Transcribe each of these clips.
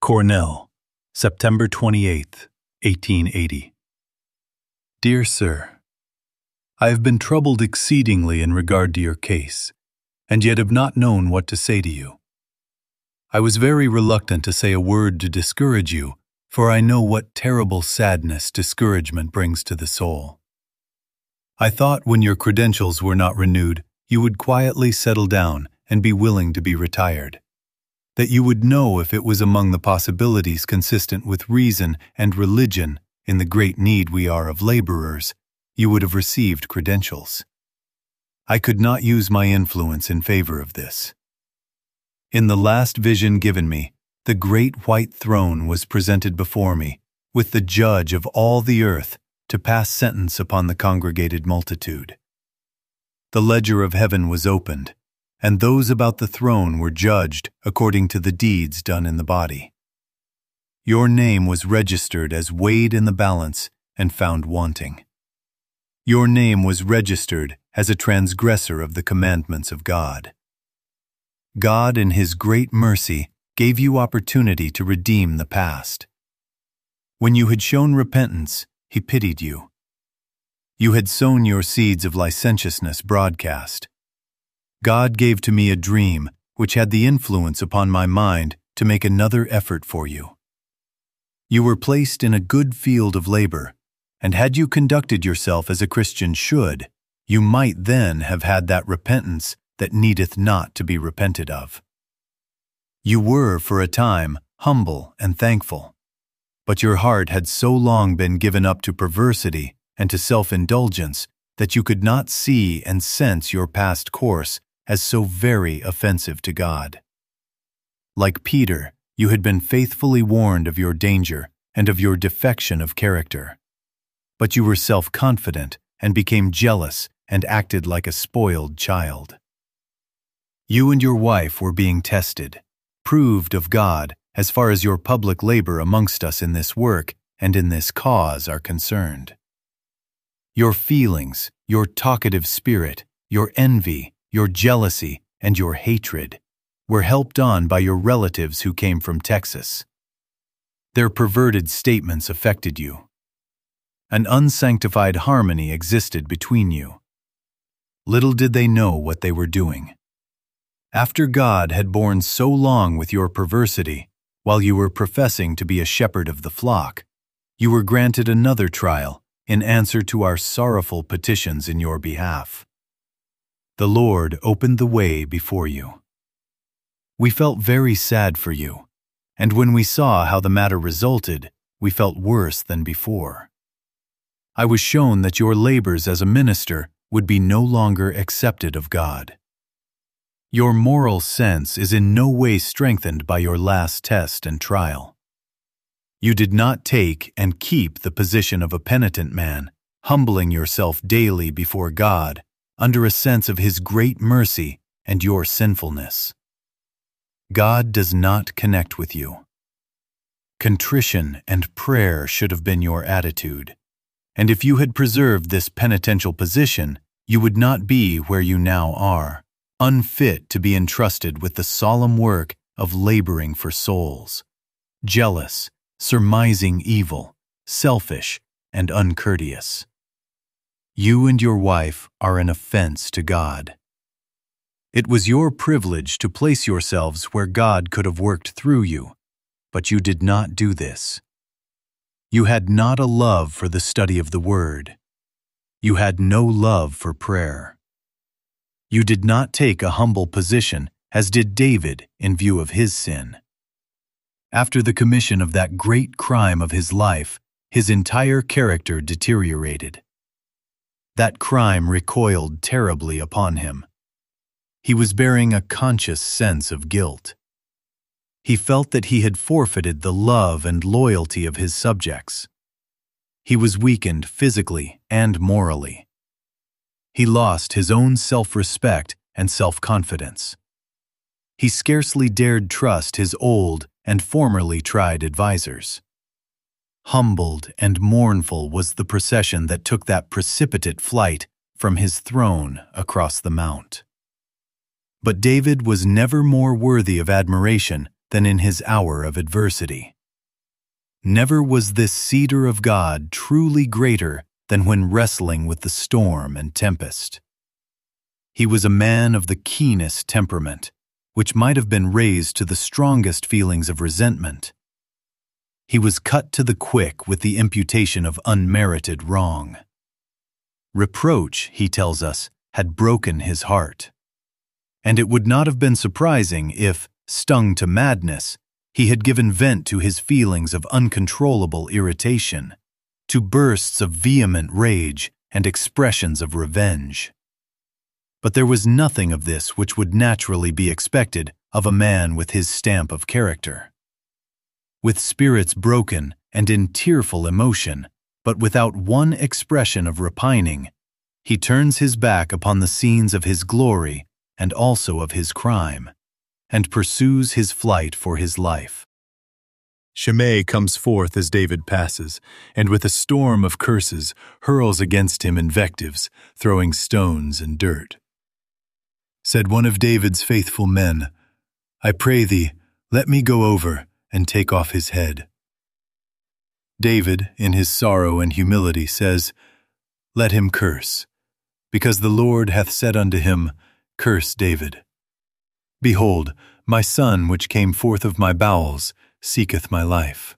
Cornell, September 28, 1880. Dear Sir, I have been troubled exceedingly in regard to your case, and yet have not known what to say to you. I was very reluctant to say a word to discourage you, for I know what terrible sadness discouragement brings to the soul. I thought when your credentials were not renewed, you would quietly settle down and be willing to be retired. That you would know if it was among the possibilities consistent with reason and religion in the great need we are of laborers, you would have received credentials. I could not use my influence in favor of this. In the last vision given me, the great white throne was presented before me, with the judge of all the earth to pass sentence upon the congregated multitude. The ledger of heaven was opened, and those about the throne were judged according to the deeds done in the body. Your name was registered as weighed in the balance and found wanting. Your name was registered as a transgressor of the commandments of God. God, in His great mercy, gave you opportunity to redeem the past. When you had shown repentance, He pitied you. You had sown your seeds of licentiousness broadcast. God gave to me a dream which had the influence upon my mind to make another effort for you. You were placed in a good field of labor, and had you conducted yourself as a Christian should, you might then have had that repentance that needeth not to be repented of. You were, for a time, humble and thankful, but your heart had so long been given up to perversity and to self-indulgence that you could not see and sense your past course as so very offensive to God. Like Peter, you had been faithfully warned of your danger and of your defection of character. But you were self-confident and became jealous and acted like a spoiled child. You and your wife were being tested, proved of God as far as your public labor amongst us in this work and in this cause are concerned. Your feelings, your talkative spirit, your envy, your jealousy, and your hatred were helped on by your relatives who came from Texas. Their perverted statements affected you. An unsanctified harmony existed between you. Little did they know what they were doing. After God had borne so long with your perversity, while you were professing to be a shepherd of the flock, you were granted another trial in answer to our sorrowful petitions in your behalf. The Lord opened the way before you. We felt very sad for you, and when we saw how the matter resulted, we felt worse than before. I was shown that your labors as a minister would be no longer accepted of God. Your moral sense is in no way strengthened by your last test and trial. You did not take and keep the position of a penitent man, humbling yourself daily before God under a sense of His great mercy and your sinfulness. God does not connect with you. Contrition and prayer should have been your attitude, and if you had preserved this penitential position, you would not be where you now are, unfit to be entrusted with the solemn work of laboring for souls, jealous, surmising evil, selfish, and uncourteous. You and your wife are an offense to God. It was your privilege to place yourselves where God could have worked through you, but you did not do this. You had not a love for the study of the Word. You had no love for prayer. You did not take a humble position, as did David in view of his sin. After the commission of that great crime of his life, his entire character deteriorated. That crime recoiled terribly upon him. He was bearing a conscious sense of guilt. He felt that he had forfeited the love and loyalty of his subjects. He was weakened physically and morally. He lost his own self-respect and self-confidence. He scarcely dared trust his old and formerly tried advisers. Humbled and mournful was the procession that took that precipitate flight from his throne across the mount. But David was never more worthy of admiration than in his hour of adversity. Never was this cedar of God truly greater than when wrestling with the storm and tempest. He was a man of the keenest temperament, which might have been raised to the strongest feelings of resentment. He was cut to the quick with the imputation of unmerited wrong. Reproach, he tells us, had broken his heart. And it would not have been surprising if, stung to madness, he had given vent to his feelings of uncontrollable irritation, to bursts of vehement rage and expressions of revenge. But there was nothing of this which would naturally be expected of a man with his stamp of character. With spirits broken and in tearful emotion, but without one expression of repining, he turns his back upon the scenes of his glory and also of his crime, and pursues his flight for his life. Shimei comes forth as David passes, and with a storm of curses hurls against him invectives, throwing stones and dirt. Said one of David's faithful men, "I pray thee, let me go over and take off his head." David, in his sorrow and humility, says, "Let him curse, because the Lord hath said unto him, Curse David. Behold, my son which came forth of my bowels seeketh my life."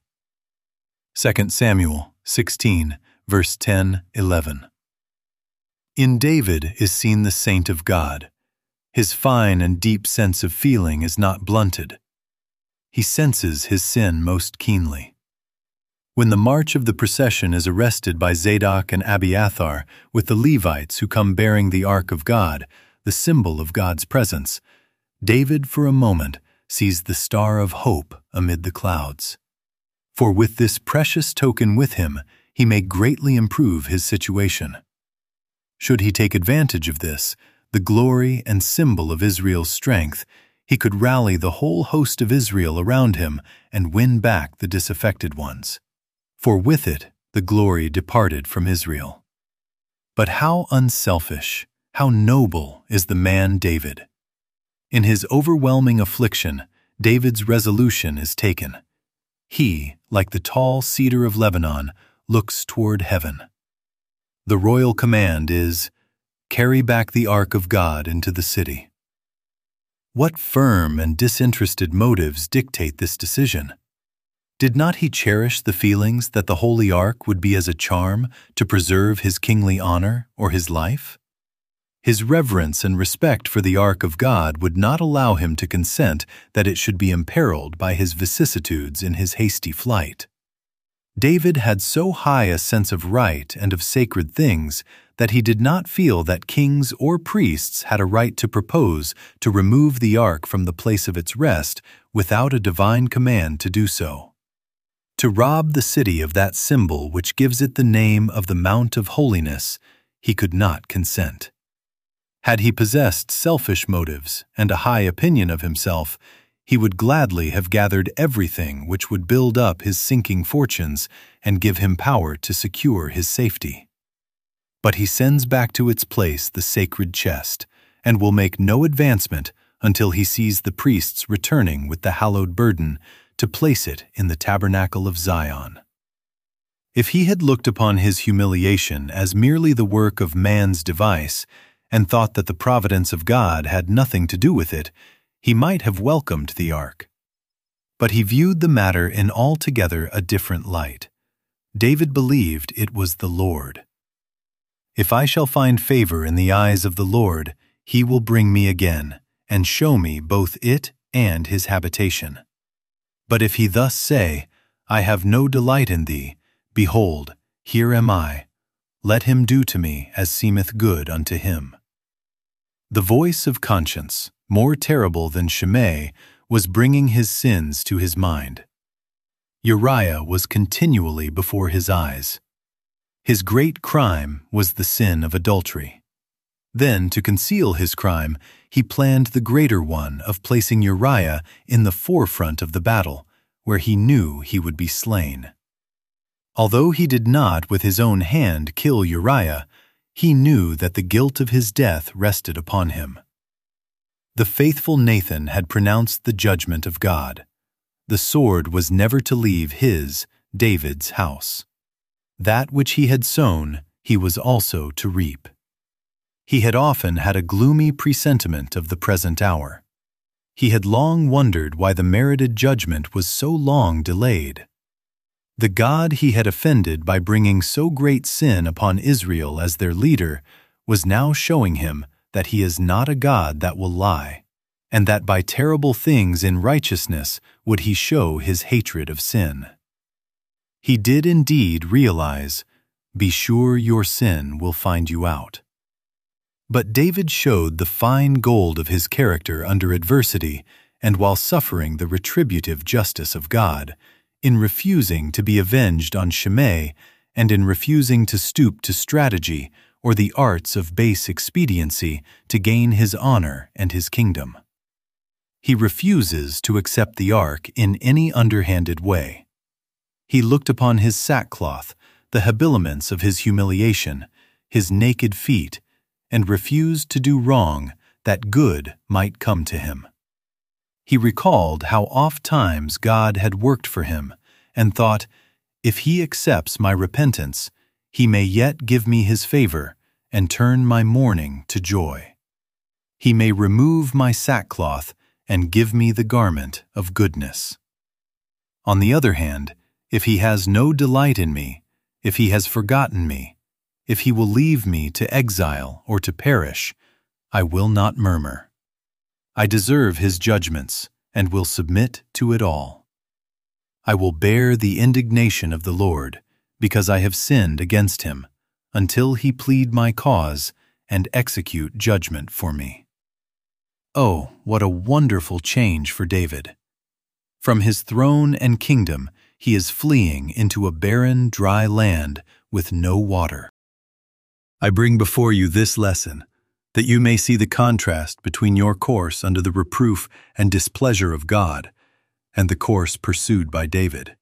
2 Samuel 16, verse 10-11. In David is seen the saint of God. His fine and deep sense of feeling is not blunted. He senses his sin most keenly. When the march of the procession is arrested by Zadok and Abiathar with the Levites who come bearing the Ark of God, the symbol of God's presence, David for a moment sees the star of hope amid the clouds. For with this precious token with him, he may greatly improve his situation. Should he take advantage of this, the glory and symbol of Israel's strength, he could rally the whole host of Israel around him and win back the disaffected ones. For with it the glory departed from Israel. But how unselfish, how noble is the man David! In his overwhelming affliction, David's resolution is taken. He, like the tall cedar of Lebanon, looks toward heaven. The royal command is, "Carry back the ark of God into the city." What firm and disinterested motives dictate this decision? Did not he cherish the feelings that the holy ark would be as a charm to preserve his kingly honor or his life? His reverence and respect for the ark of God would not allow him to consent that it should be imperiled by his vicissitudes in his hasty flight. David had so high a sense of right and of sacred things that he did not feel that kings or priests had a right to propose to remove the ark from the place of its rest without a divine command to do so. To rob the city of that symbol which gives it the name of the Mount of Holiness, he could not consent. Had he possessed selfish motives and a high opinion of himself, he would gladly have gathered everything which would build up his sinking fortunes and give him power to secure his safety. But he sends back to its place the sacred chest, and will make no advancement until he sees the priests returning with the hallowed burden to place it in the tabernacle of Zion. If he had looked upon his humiliation as merely the work of man's device, and thought that the providence of God had nothing to do with it, he might have welcomed the ark. But he viewed the matter in altogether a different light. David believed it was the Lord. "If I shall find favor in the eyes of the Lord, he will bring me again, and show me both it and his habitation. But if he thus say, I have no delight in thee, behold, here am I. Let him do to me as seemeth good unto him." The voice of conscience, more terrible than Shimei, was bringing his sins to his mind. Uriah was continually before his eyes. His great crime was the sin of adultery. Then, to conceal his crime, he planned the greater one of placing Uriah in the forefront of the battle, where he knew he would be slain. Although he did not with his own hand kill Uriah, he knew that the guilt of his death rested upon him. The faithful Nathan had pronounced the judgment of God. the sword was never to leave his, David's, house. That which he had sown, he was also to reap. He had often had a gloomy presentiment of the present hour. He had long wondered why the merited judgment was so long delayed. The God he had offended by bringing so great sin upon Israel as their leader was now showing him that he is not a God that will lie, and that by terrible things in righteousness would he show his hatred of sin. He did indeed realize, "Be sure your sin will find you out." But David showed the fine gold of his character under adversity and while suffering the retributive justice of God, in refusing to be avenged on Shimei and in refusing to stoop to strategy or the arts of base expediency to gain his honor and his kingdom. He refuses to accept the ark in any underhanded way. He looked upon his sackcloth, the habiliments of his humiliation, his naked feet, and refused to do wrong that good might come to him. He recalled how oft-times God had worked for him and thought, "If he accepts my repentance, he may yet give me his favor and turn my mourning to joy. He may remove my sackcloth and give me the garment of goodness." On the other hand, if he has no delight in me, if he has forgotten me, if he will leave me to exile or to perish, I will not murmur. I deserve his judgments and will submit to it all. I will bear the indignation of the Lord, because I have sinned against him, until he plead my cause and execute judgment for me. Oh, what a wonderful change for David! From his throne and kingdom, he is fleeing into a barren, dry land with no water. I bring before you this lesson, that you may see the contrast between your course under the reproof and displeasure of God and the course pursued by David.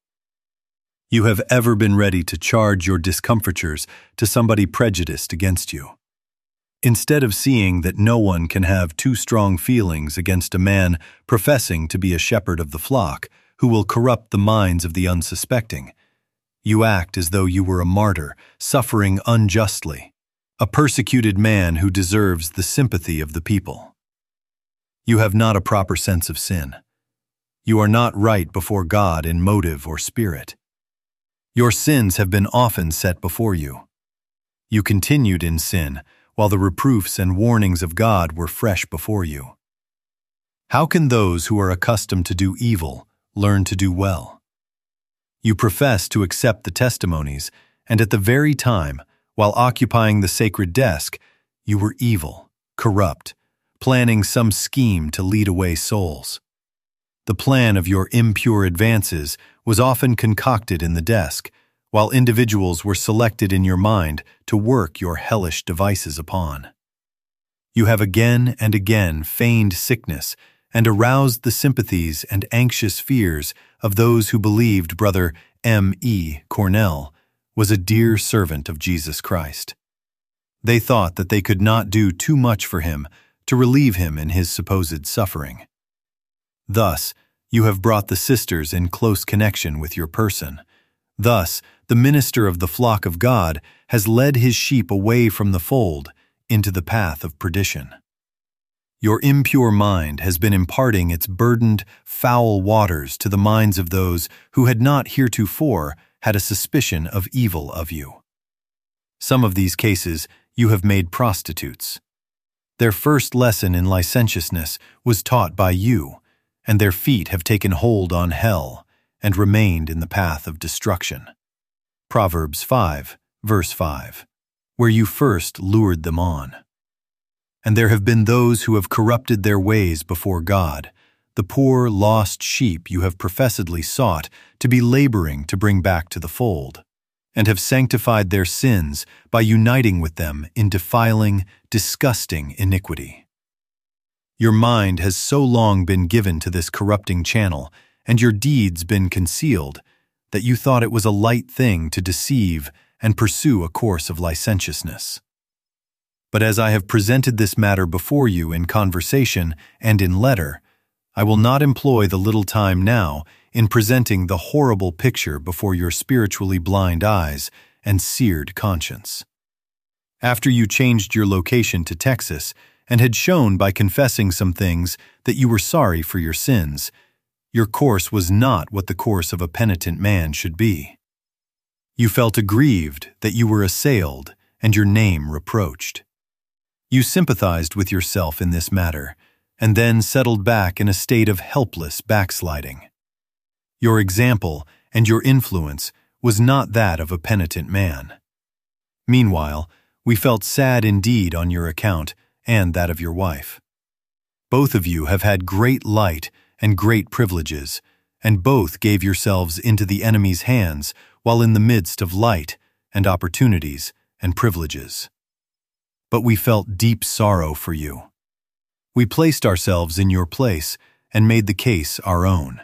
You have ever been ready to charge your discomfitures to somebody prejudiced against you. Instead of seeing that no one can have too strong feelings against a man professing to be a shepherd of the flock who will corrupt the minds of the unsuspecting, you act as though you were a martyr suffering unjustly, a persecuted man who deserves the sympathy of the people. You have not a proper sense of sin. You are not right before God in motive or spirit. Your sins have been often set before you. You continued in sin while the reproofs and warnings of God were fresh before you. How can those who are accustomed to do evil learn to do well? You profess to accept the testimonies, and at the very time, while occupying the sacred desk, you were evil, corrupt, planning some scheme to lead away souls. The plan of your impure advances was often concocted in the desk, while individuals were selected in your mind to work your hellish devices upon. You have again and again feigned sickness and aroused the sympathies and anxious fears of those who believed Brother M.E. Cornell was a dear servant of Jesus Christ. They thought that they could not do too much for him to relieve him in his supposed suffering. Thus, you have brought the sisters in close connection with your person. Thus, the minister of the flock of God has led his sheep away from the fold into the path of perdition. Your impure mind has been imparting its burdened, foul waters to the minds of those who had not heretofore had a suspicion of evil of you. Some of these cases you have made prostitutes. Their first lesson in licentiousness was taught by you, and their feet have taken hold on hell and remained in the path of destruction. Proverbs 5, verse 5, where you first lured them on. And there have been those who have corrupted their ways before God, the poor lost sheep you have professedly sought to be laboring to bring back to the fold, and have sanctified their sins by uniting with them in defiling, disgusting iniquity. Your mind has so long been given to this corrupting channel, and your deeds been concealed, that you thought it was a light thing to deceive and pursue a course of licentiousness. But as I have presented this matter before you in conversation and in letter, I will not employ the little time now in presenting the horrible picture before your spiritually blind eyes and seared conscience. After you changed your location to Texas and had shown by confessing some things that you were sorry for your sins, your course was not what the course of a penitent man should be. You felt aggrieved that you were assailed and your name reproached. You sympathized with yourself in this matter, and then settled back in a state of helpless backsliding. Your example and your influence was not that of a penitent man. Meanwhile, we felt sad indeed on your account and that of your wife. Both of you have had great light and great privileges, and both gave yourselves into the enemy's hands while in the midst of light and opportunities and privileges. But we felt deep sorrow for you. We placed ourselves in your place and made the case our own.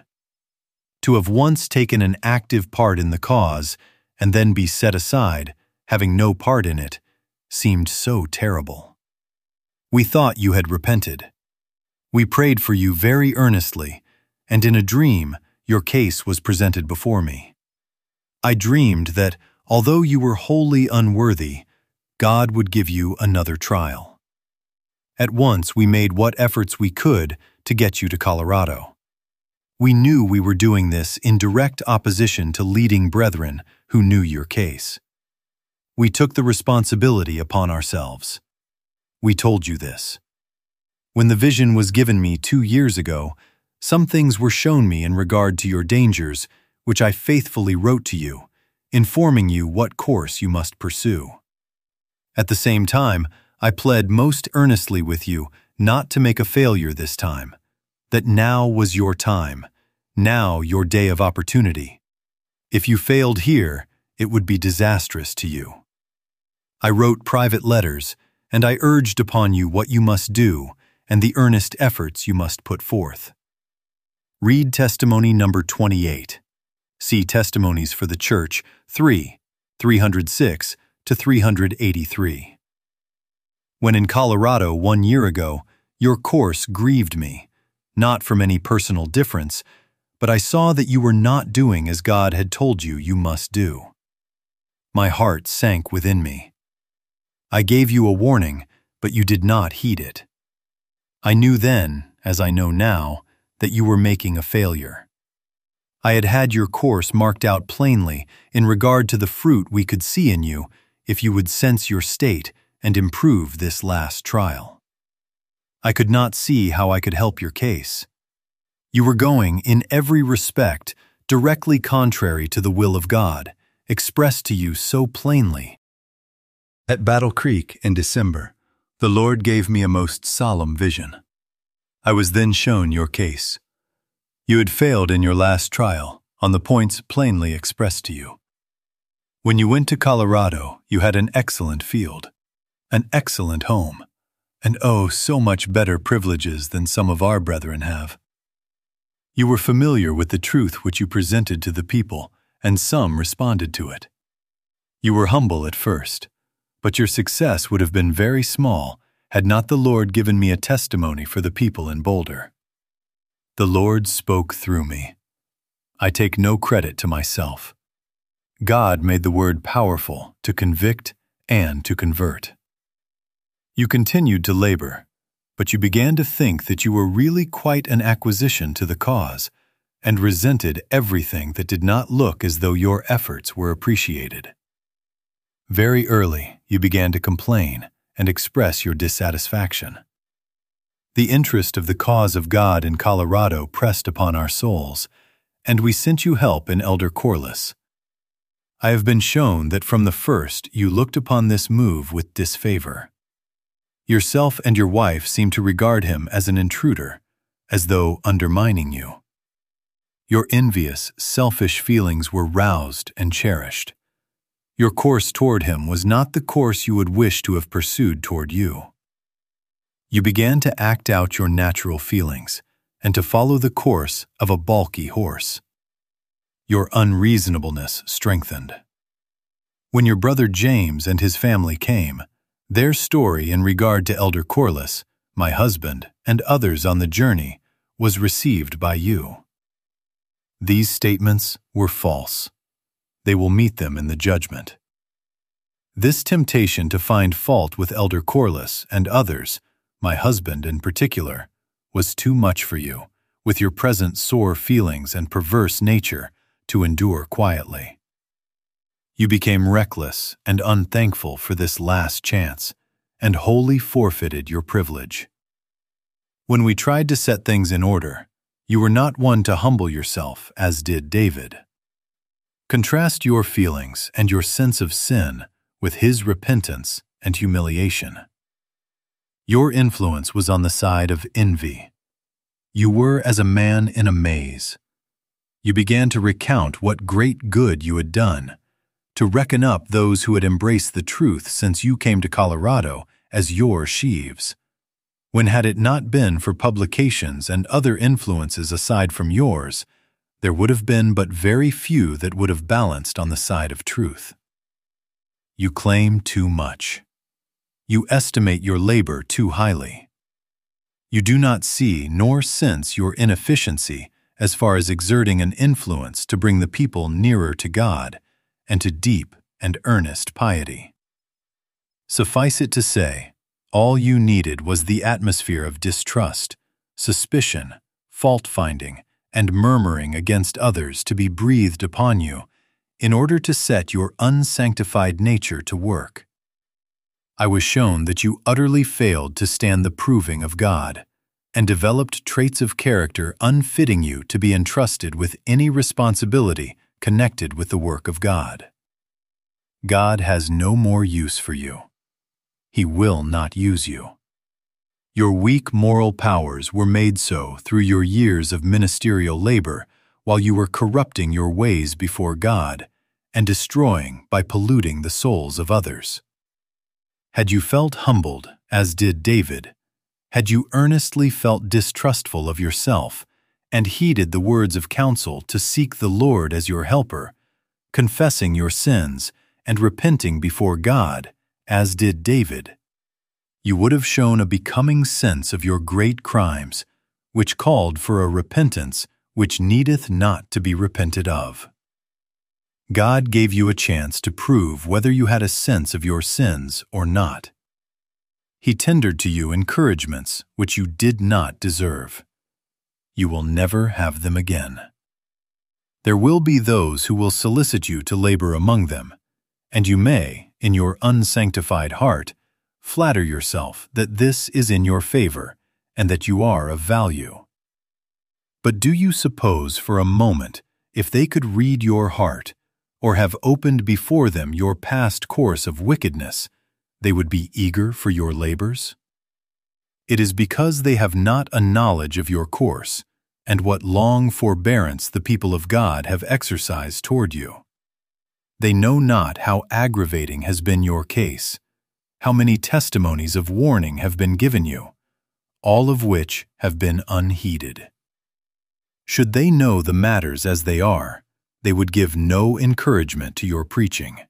To have once taken an active part in the cause and then be set aside, having no part in it, seemed so terrible. We thought you had repented. We prayed for you very earnestly, and in a dream your case was presented before me. I dreamed that, although you were wholly unworthy, God would give you another trial. At once we made what efforts we could to get you to Colorado. We knew we were doing this in direct opposition to leading brethren who knew your case. We took the responsibility upon ourselves. We told you this. When the vision was given me 2 years ago, some things were shown me in regard to your dangers, which I faithfully wrote to you, informing you what course you must pursue. At the same time, I pled most earnestly with you not to make a failure this time, that now was your time, now your day of opportunity. If you failed here, it would be disastrous to you. I wrote private letters, and I urged upon you what you must do and the earnest efforts you must put forth. Read testimony number 28. See Testimonies for the Church 306 to 383. When in Colorado 1 year ago, your course grieved me, not from any personal difference, but I saw that you were not doing as God had told you you must do. My heart sank within me. I gave you a warning, but you did not heed it. I knew then, as I know now, that you were making a failure. I had had your course marked out plainly in regard to the fruit we could see in you if you would sense your state and improve this last trial. I could not see how I could help your case. You were going, in every respect, directly contrary to the will of God, expressed to you so plainly. At Battle Creek in December, the Lord gave me a most solemn vision. I was then shown your case. You had failed in your last trial on the points plainly expressed to you. When you went to Colorado, you had an excellent field, an excellent home, and oh, so much better privileges than some of our brethren have. You were familiar with the truth which you presented to the people, and some responded to it. You were humble at first, but your success would have been very small had not the Lord given me a testimony for the people in Boulder. The Lord spoke through me. I take no credit to myself. God made the word powerful to convict and to convert. You continued to labor, but you began to think that you were really quite an acquisition to the cause, and resented everything that did not look as though your efforts were appreciated. Very early, you began to complain and express your dissatisfaction. The interest of the cause of God in Colorado pressed upon our souls, and we sent you help in Elder Corliss. I have been shown that from the first you looked upon this move with disfavor. Yourself and your wife seemed to regard him as an intruder, as though undermining you. Your envious, selfish feelings were roused and cherished. Your course toward him was not the course you would wish to have pursued toward you. You began to act out your natural feelings and to follow the course of a balky horse. Your unreasonableness strengthened. When your brother James and his family came, their story in regard to Elder Corliss, my husband, and others on the journey was received by you. These statements were false. They will meet them in the judgment. This temptation to find fault with Elder Corliss and others, my husband in particular, was too much for you, with your present sore feelings and perverse nature, to endure quietly. You became reckless and unthankful for this last chance, and wholly forfeited your privilege. When we tried to set things in order, you were not one to humble yourself as did David. Contrast your feelings and your sense of sin with his repentance and humiliation. Your influence was on the side of envy. You were as a man in a maze. You began to recount what great good you had done, to reckon up those who had embraced the truth since you came to Colorado as your sheaves, when had it not been for publications and other influences aside from yours, there would have been but very few that would have balanced on the side of truth. You claim too much. You estimate your labor too highly. You do not see nor sense your inefficiency as far as exerting an influence to bring the people nearer to God and to deep and earnest piety. Suffice it to say, all you needed was the atmosphere of distrust, suspicion, fault-finding, and murmuring against others to be breathed upon you in order to set your unsanctified nature to work. I was shown that you utterly failed to stand the proving of God and developed traits of character unfitting you to be entrusted with any responsibility connected with the work of God. God has no more use for you. He will not use you. Your weak moral powers were made so through your years of ministerial labor while you were corrupting your ways before God and destroying by polluting the souls of others. Had you felt humbled, as did David, had you earnestly felt distrustful of yourself and heeded the words of counsel to seek the Lord as your helper, confessing your sins and repenting before God, as did David, you would have shown a becoming sense of your great crimes, which called for a repentance which needeth not to be repented of. God gave you a chance to prove whether you had a sense of your sins or not. He tendered to you encouragements which you did not deserve. You will never have them again. There will be those who will solicit you to labor among them, and you may, in your unsanctified heart, flatter yourself that this is in your favor and that you are of value. But do you suppose for a moment, if they could read your heart, or have opened before them your past course of wickedness, they would be eager for your labors? It is because they have not a knowledge of your course, and what long forbearance the people of God have exercised toward you. They know not how aggravating has been your case, how many testimonies of warning have been given you, all of which have been unheeded. Should they know the matters as they are, they would give no encouragement to your preaching.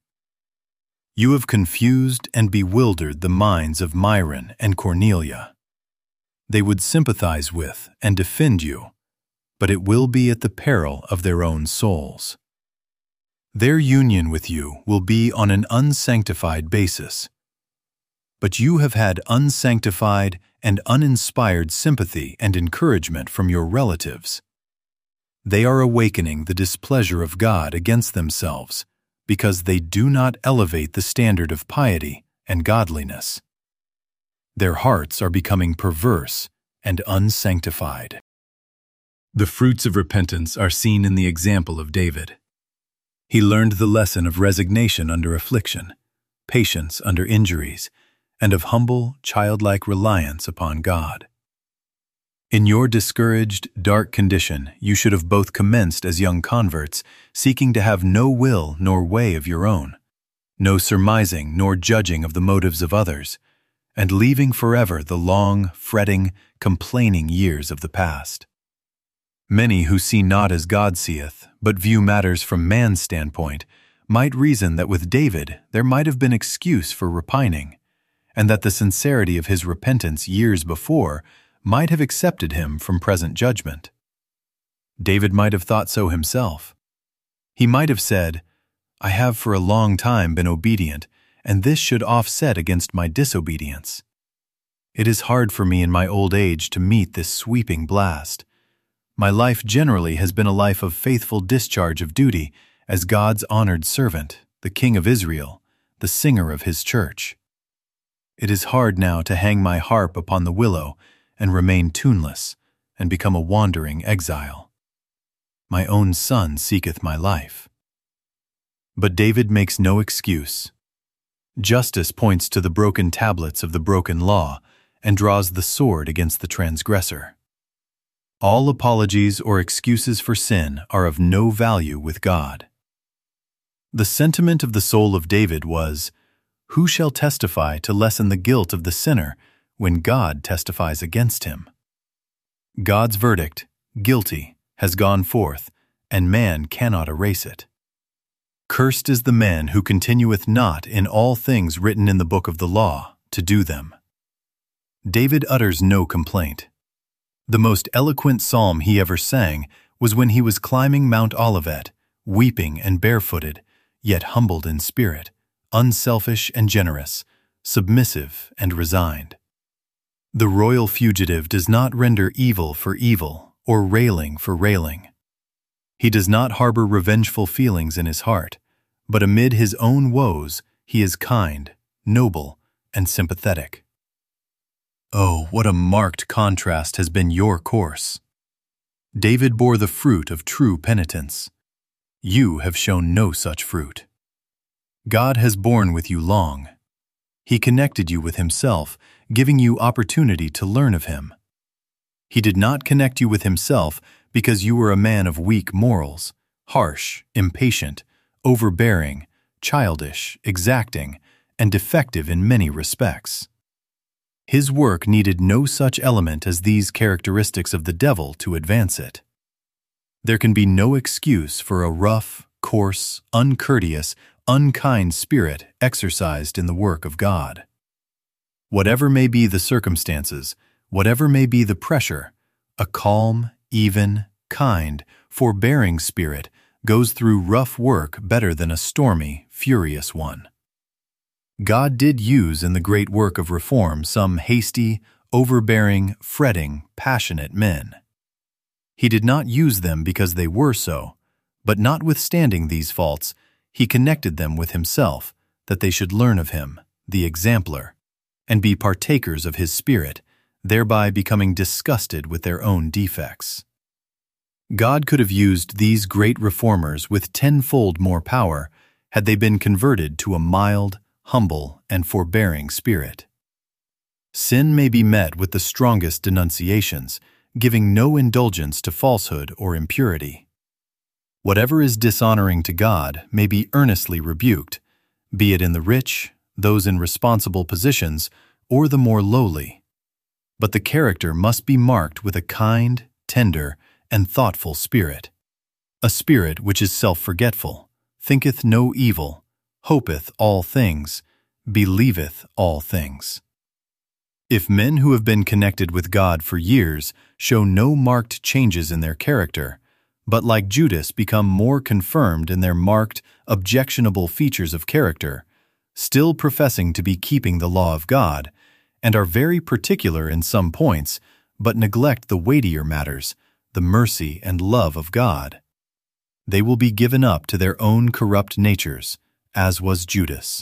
You have confused and bewildered the minds of Myron and Cornelia. They would sympathize with and defend you, but it will be at the peril of their own souls. Their union with you will be on an unsanctified basis. But you have had unsanctified and uninspired sympathy and encouragement from your relatives. They are awakening the displeasure of God against themselves because they do not elevate the standard of piety and godliness. Their hearts are becoming perverse and unsanctified. The fruits of repentance are seen in the example of David. He learned the lesson of resignation under affliction, patience under injuries, and of humble, childlike reliance upon God. In your discouraged, dark condition, you should have both commenced as young converts, seeking to have no will nor way of your own, no surmising nor judging of the motives of others, and leaving forever the long, fretting, complaining years of the past. Many who see not as God seeth, but view matters from man's standpoint, might reason that with David there might have been excuse for repining, and that the sincerity of his repentance years before might have accepted him from present judgment. David might have thought so himself. He might have said, "I have for a long time been obedient, and this should offset against my disobedience. It is hard for me in my old age to meet this sweeping blast. My life generally has been a life of faithful discharge of duty as God's honored servant, the King of Israel, the singer of his church. It is hard now to hang my harp upon the willow and remain tuneless and become a wandering exile. My own son seeketh my life." But David makes no excuse. Justice points to the broken tablets of the broken law and draws the sword against the transgressor. All apologies or excuses for sin are of no value with God. The sentiment of the soul of David was, "Who shall testify to lessen the guilt of the sinner when God testifies against him?" God's verdict, guilty, has gone forth, and man cannot erase it. Cursed is the man who continueth not in all things written in the book of the law, to do them. David utters no complaint. The most eloquent psalm he ever sang was when he was climbing Mount Olivet, weeping and barefooted, yet humbled in spirit, unselfish and generous, submissive and resigned. The royal fugitive does not render evil for evil or railing for railing. He does not harbor revengeful feelings in his heart, but amid his own woes he is kind, noble, and sympathetic. Oh, what a marked contrast has been your course! David bore the fruit of true penitence. You have shown no such fruit. God has borne with you long. He connected you with himself, giving you opportunity to learn of him. He did not connect you with himself because you were a man of weak morals, harsh, impatient, overbearing, childish, exacting, and defective in many respects. His work needed no such element as these characteristics of the devil to advance it. There can be no excuse for a rough, coarse, uncourteous, unkind spirit exercised in the work of God. Whatever may be the circumstances, whatever may be the pressure, a calm, even, kind, forbearing spirit goes through rough work better than a stormy, furious one. God did use in the great work of reform some hasty, overbearing, fretting, passionate men. He did not use them because they were so, but notwithstanding these faults, he connected them with himself, that they should learn of him, the exemplar, and be partakers of his spirit, thereby becoming disgusted with their own defects. God could have used these great reformers with tenfold more power had they been converted to a mild, humble, and forbearing spirit. Sin may be met with the strongest denunciations, giving no indulgence to falsehood or impurity. Whatever is dishonoring to God may be earnestly rebuked, be it in the rich, those in responsible positions, or the more lowly. But the character must be marked with a kind, tender, and thoughtful spirit, a spirit which is self-forgetful, thinketh no evil, hopeth all things, believeth all things. If men who have been connected with God for years show no marked changes in their character, but like Judas become more confirmed in their marked, objectionable features of character, still professing to be keeping the law of God, and are very particular in some points, but neglect the weightier matters, the mercy and love of God, they will be given up to their own corrupt natures, as was Judas.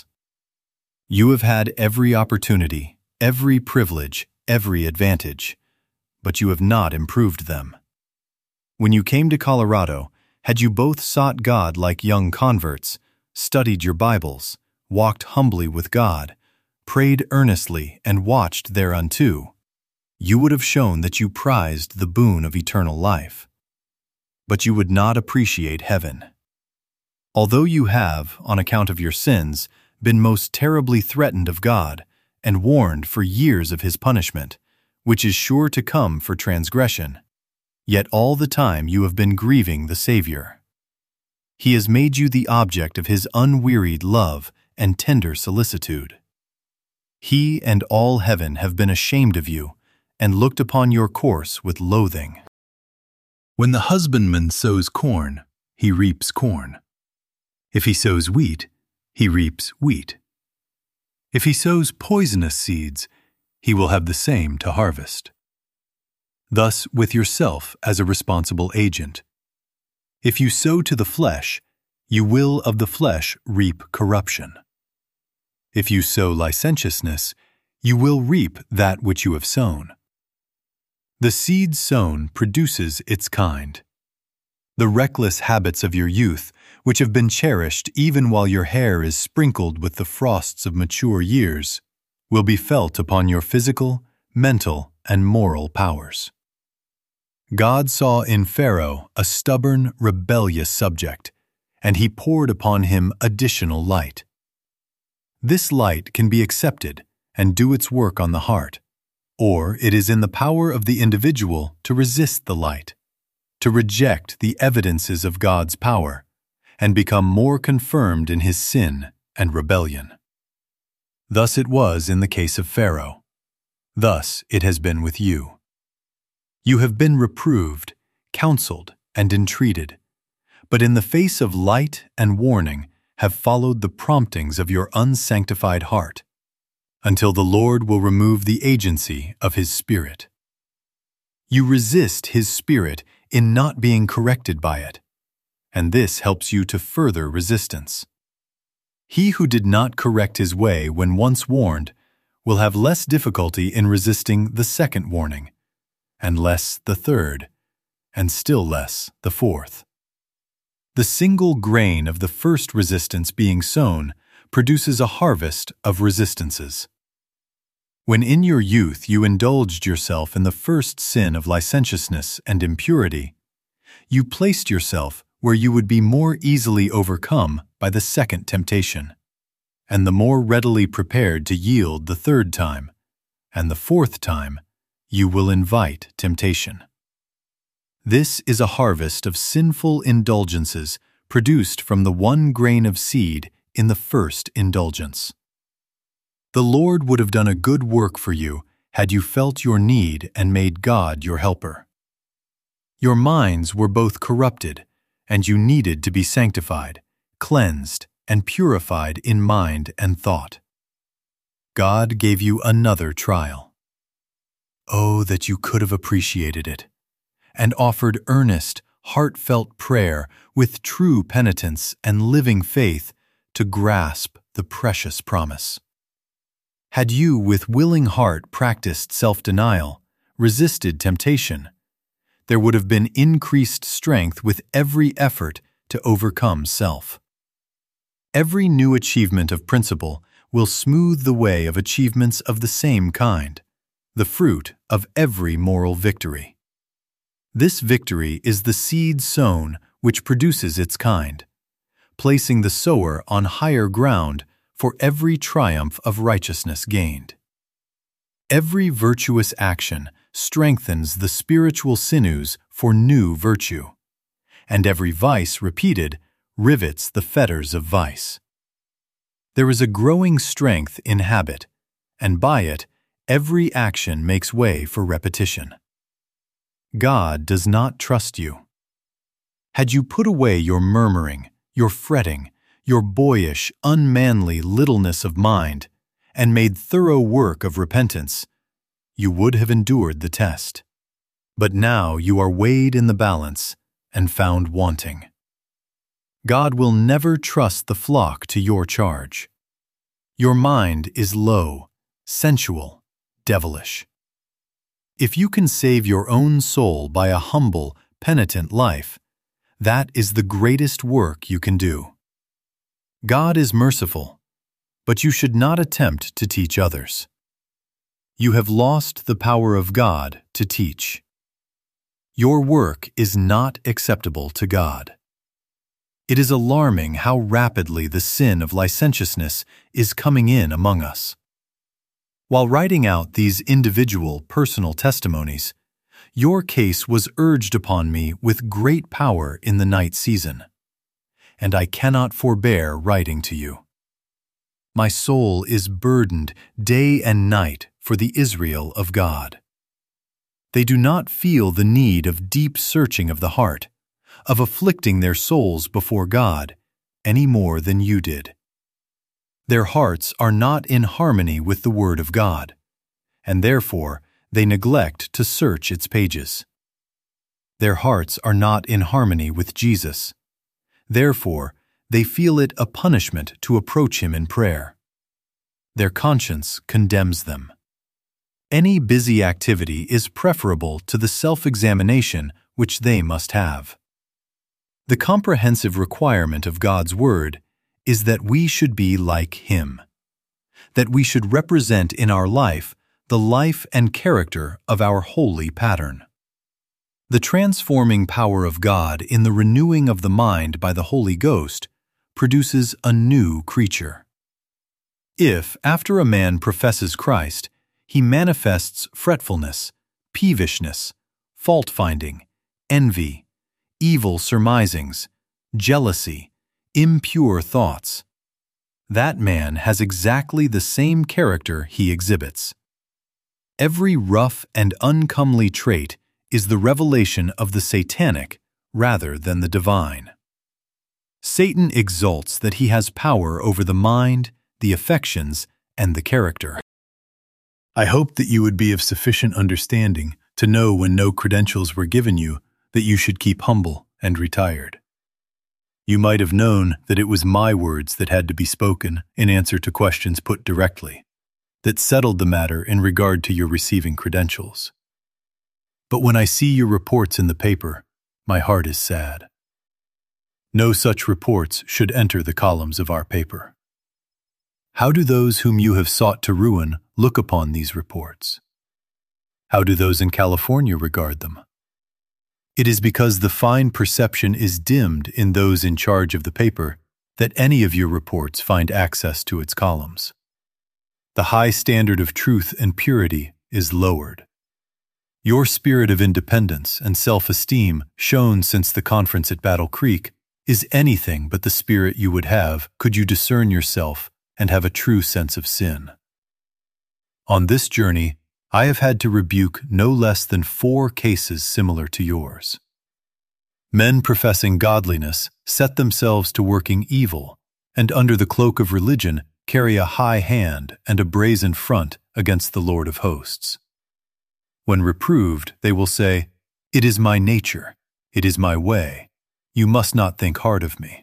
You have had every opportunity, every privilege, every advantage, but you have not improved them. When you came to Colorado, had you both sought God like young converts, studied your Bibles, walked humbly with God, prayed earnestly, and watched thereunto, you would have shown that you prized the boon of eternal life. But you would not appreciate heaven. Although you have, on account of your sins, been most terribly threatened of God and warned for years of his punishment, which is sure to come for transgression, yet all the time you have been grieving the Savior. He has made you the object of his unwearied love and tender solicitude. He and all heaven have been ashamed of you, and looked upon your course with loathing. When the husbandman sows corn, he reaps corn. If he sows wheat, he reaps wheat. If he sows poisonous seeds, he will have the same to harvest. Thus with yourself as a responsible agent. If you sow to the flesh, you will of the flesh reap corruption. If you sow licentiousness, you will reap that which you have sown. The seed sown produces its kind. The reckless habits of your youth, which have been cherished even while your hair is sprinkled with the frosts of mature years, will be felt upon your physical, mental, and moral powers. God saw in Pharaoh a stubborn, rebellious subject, and he poured upon him additional light. This light can be accepted and do its work on the heart, or it is in the power of the individual to resist the light, to reject the evidences of God's power, and become more confirmed in his sin and rebellion. Thus it was in the case of Pharaoh. Thus it has been with you. You have been reproved, counseled, and entreated, but in the face of light and warning have followed the promptings of your unsanctified heart, until the Lord will remove the agency of his Spirit. You resist his Spirit in not being corrected by it, and this helps you to further resistance. He who did not correct his way when once warned will have less difficulty in resisting the second warning, and less the third, and still less the fourth. The single grain of the first resistance being sown produces a harvest of resistances. When in your youth you indulged yourself in the first sin of licentiousness and impurity, you placed yourself where you would be more easily overcome by the second temptation, and the more readily prepared to yield the third time, and the fourth time you will invite temptation. This is a harvest of sinful indulgences produced from the one grain of seed in the first indulgence. The Lord would have done a good work for you had you felt your need and made God your helper. Your minds were both corrupted, and you needed to be sanctified, cleansed, and purified in mind and thought. God gave you another trial. Oh, that you could have appreciated it, and offered earnest, heartfelt prayer with true penitence and living faith to grasp the precious promise. Had you with willing heart practiced self-denial, resisted temptation, there would have been increased strength with every effort to overcome self. Every new achievement of principle will smooth the way of achievements of the same kind, the fruit of every moral victory. This victory is the seed sown which produces its kind, placing the sower on higher ground for every triumph of righteousness gained. Every virtuous action strengthens the spiritual sinews for new virtue, and every vice repeated rivets the fetters of vice. There is a growing strength in habit, and by it, every action makes way for repetition. God does not trust you. Had you put away your murmuring, your fretting, your boyish, unmanly littleness of mind, and made thorough work of repentance, you would have endured the test. But now you are weighed in the balance and found wanting. God will never trust the flock to your charge. Your mind is low, sensual, devilish. If you can save your own soul by a humble, penitent life, that is the greatest work you can do. God is merciful, but you should not attempt to teach others. You have lost the power of God to teach. Your work is not acceptable to God. It is alarming how rapidly the sin of licentiousness is coming in among us. While writing out these individual personal testimonies, your case was urged upon me with great power in the night season, and I cannot forbear writing to you. My soul is burdened day and night for the Israel of God. They do not feel the need of deep searching of the heart, of afflicting their souls before God, any more than you did. Their hearts are not in harmony with the Word of God, and therefore they neglect to search its pages. Their hearts are not in harmony with Jesus. Therefore, they feel it a punishment to approach Him in prayer. Their conscience condemns them. Any busy activity is preferable to the self-examination which they must have. The comprehensive requirement of God's Word is that we should be like Him, that we should represent in our life the life and character of our holy pattern. The transforming power of God in the renewing of the mind by the Holy Ghost produces a new creature. If, after a man professes Christ, he manifests fretfulness, peevishness, fault-finding, envy, evil surmisings, jealousy, impure thoughts, that man has exactly the same character he exhibits. Every rough and uncomely trait is the revelation of the satanic rather than the divine. Satan exults that he has power over the mind, the affections, and the character. I hope that you would be of sufficient understanding to know when no credentials were given you that you should keep humble and retired. You might have known that it was my words that had to be spoken in answer to questions put directly, that settled the matter in regard to your receiving credentials. But when I see your reports in the paper, my heart is sad. No such reports should enter the columns of our paper. How do those whom you have sought to ruin look upon these reports? How do those in California regard them? It is because the fine perception is dimmed in those in charge of the paper that any of your reports find access to its columns. The high standard of truth and purity is lowered. Your spirit of independence and self-esteem shown since the conference at Battle Creek is anything but the spirit you would have could you discern yourself and have a true sense of sin. On this journey, I have had to rebuke no less than 4 cases similar to yours. Men professing godliness set themselves to working evil, and under the cloak of religion carry a high hand and a brazen front against the Lord of hosts. When reproved, they will say, "It is my nature, it is my way, you must not think hard of me."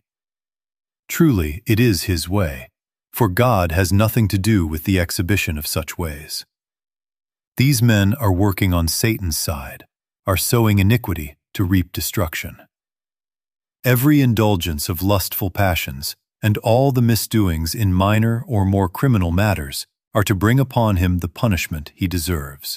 Truly, it is His way, for God has nothing to do with the exhibition of such ways. These men are working on Satan's side, are sowing iniquity to reap destruction. Every indulgence of lustful passions and all the misdoings in minor or more criminal matters are to bring upon him the punishment he deserves.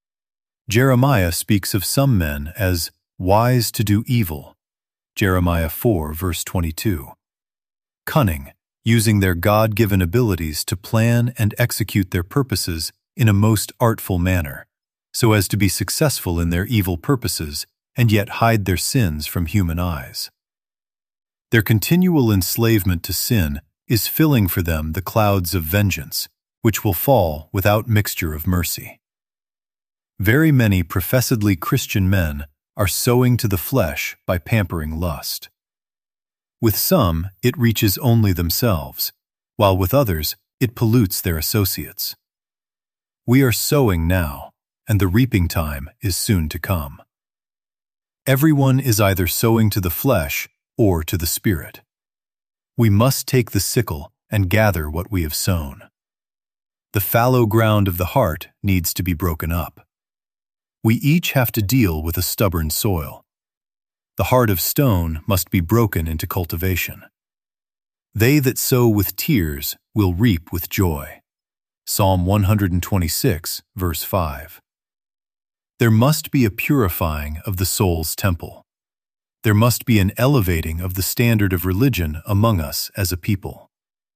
Jeremiah speaks of some men as wise to do evil, Jeremiah 4, verse 22. Cunning, using their God-given abilities to plan and execute their purposes in a most artful manner, so as to be successful in their evil purposes and yet hide their sins from human eyes. Their continual enslavement to sin is filling for them the clouds of vengeance, which will fall without mixture of mercy. Very many professedly Christian men are sowing to the flesh by pampering lust. With some, it reaches only themselves, while with others, it pollutes their associates. We are sowing now, and the reaping time is soon to come. Everyone is either sowing to the flesh or to the Spirit. We must take the sickle and gather what we have sown. The fallow ground of the heart needs to be broken up. We each have to deal with a stubborn soil. The heart of stone must be broken into cultivation. They that sow with tears will reap with joy. Psalm 126, verse 5. There must be a purifying of the soul's temple. There must be an elevating of the standard of religion among us as a people.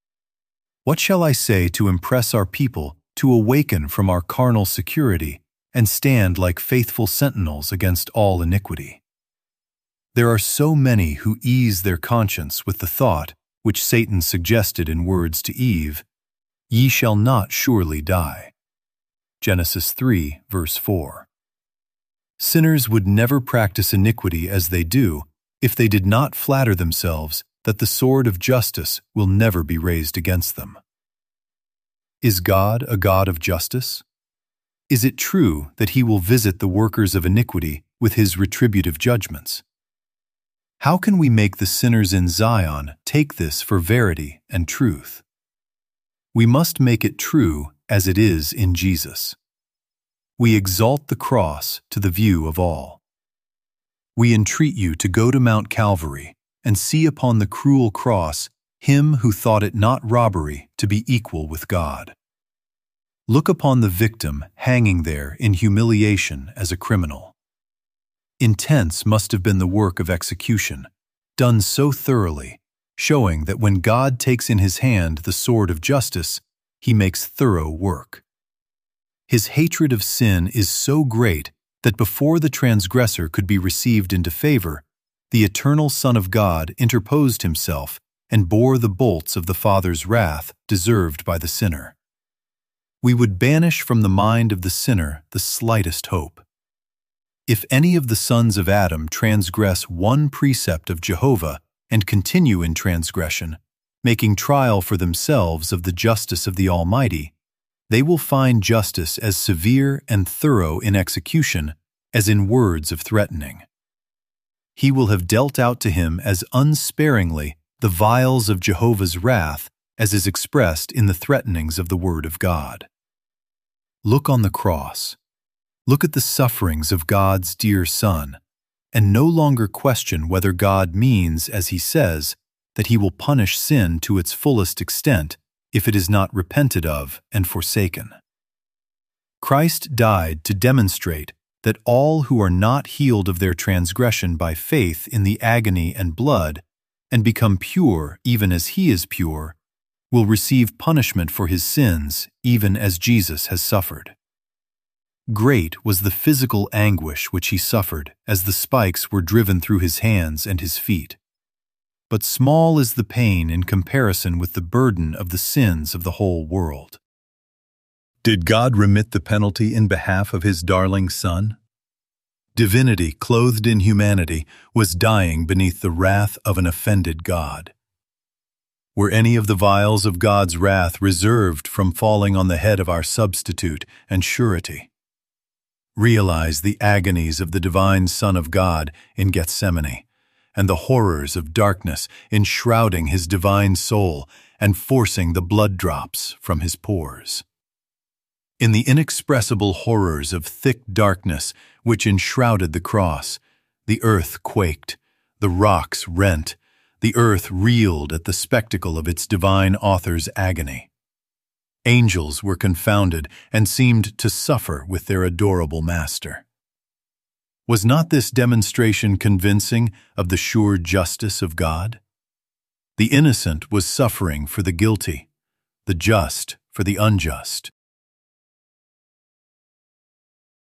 What shall I say to impress our people to awaken from our carnal security and stand like faithful sentinels against all iniquity? There are so many who ease their conscience with the thought which Satan suggested in words to Eve, "Ye shall not surely die." Genesis 3, verse 4. Sinners would never practice iniquity as they do if they did not flatter themselves that the sword of justice will never be raised against them. Is God a God of justice? Is it true that He will visit the workers of iniquity with His retributive judgments? How can we make the sinners in Zion take this for verity and truth? We must make it true as it is in Jesus. We exalt the cross to the view of all. We entreat you to go to Mount Calvary and see upon the cruel cross Him who thought it not robbery to be equal with God. Look upon the victim hanging there in humiliation as a criminal. Intense must have been the work of execution, done so thoroughly, showing that when God takes in His hand the sword of justice, He makes thorough work. His hatred of sin is so great that before the transgressor could be received into favor, the eternal Son of God interposed Himself and bore the bolts of the Father's wrath deserved by the sinner. We would banish from the mind of the sinner the slightest hope. If any of the sons of Adam transgress one precept of Jehovah and continue in transgression, making trial for themselves of the justice of the Almighty, they will find justice as severe and thorough in execution as in words of threatening. He will have dealt out to him as unsparingly the vials of Jehovah's wrath as is expressed in the threatenings of the Word of God. Look on the cross. Look at the sufferings of God's dear Son, and no longer question whether God means, as He says, that He will punish sin to its fullest extent if it is not repented of and forsaken. Christ died to demonstrate that all who are not healed of their transgression by faith in the agony and blood, and become pure even as He is pure, will receive punishment for his sins even as Jesus has suffered. Great was the physical anguish which He suffered as the spikes were driven through His hands and His feet. But small is the pain in comparison with the burden of the sins of the whole world. Did God remit the penalty in behalf of His darling Son? Divinity, clothed in humanity, was dying beneath the wrath of an offended God. Were any of the vials of God's wrath reserved from falling on the head of our substitute and surety? Realize the agonies of the divine Son of God in Gethsemane, and the horrors of darkness enshrouding His divine soul and forcing the blood drops from His pores. In the inexpressible horrors of thick darkness which enshrouded the cross, the earth quaked, the rocks rent, the earth reeled at the spectacle of its divine author's agony. Angels were confounded and seemed to suffer with their adorable Master. Was not this demonstration convincing of the sure justice of God? The innocent was suffering for the guilty, the just for the unjust.